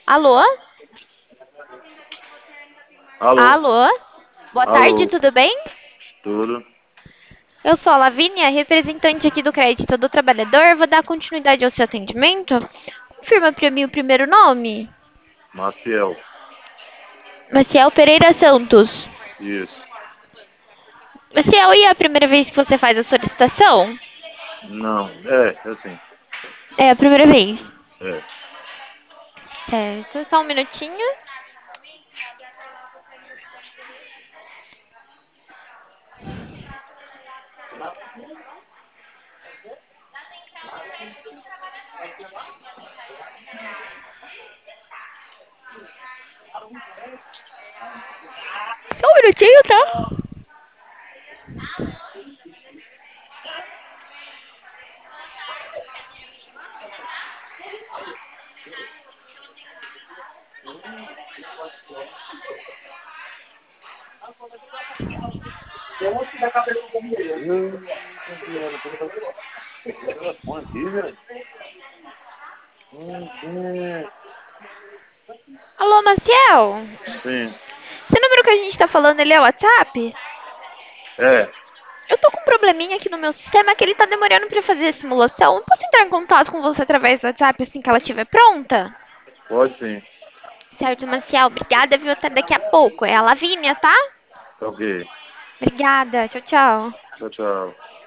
Alô? Alô? Alô? Boa tarde, Alô? tudo bem? Tudo? Eu sou a Lavínia, representante aqui do Crédito do Trabalhador. Vou dar continuidade ao seu atendimento. Confirma para mim o primeiro nome. Maciel. Maciel Pereira Santos. Isso. Maciel, e é a primeira vez que você faz a solicitação? Não. É assim. É a primeira vez. É. Certo, só um minutinho. Só um minutinho, tá? Telefone aqui, velho. Alô, Maciel? Sim. Esse número que a gente tá falando, ele é o WhatsApp? É. Eu tô com um probleminha aqui no meu sistema que ele tá demorando pra fazer a simulação. Eu posso entrar em contato com você através do WhatsApp assim que ela estiver pronta? Pode sim. Certo, Maciel. Obrigada, viu? Até daqui a pouco. É a Lavínia, tá? Ok. Obrigada. Tchau, tchau. Tchau, tchau.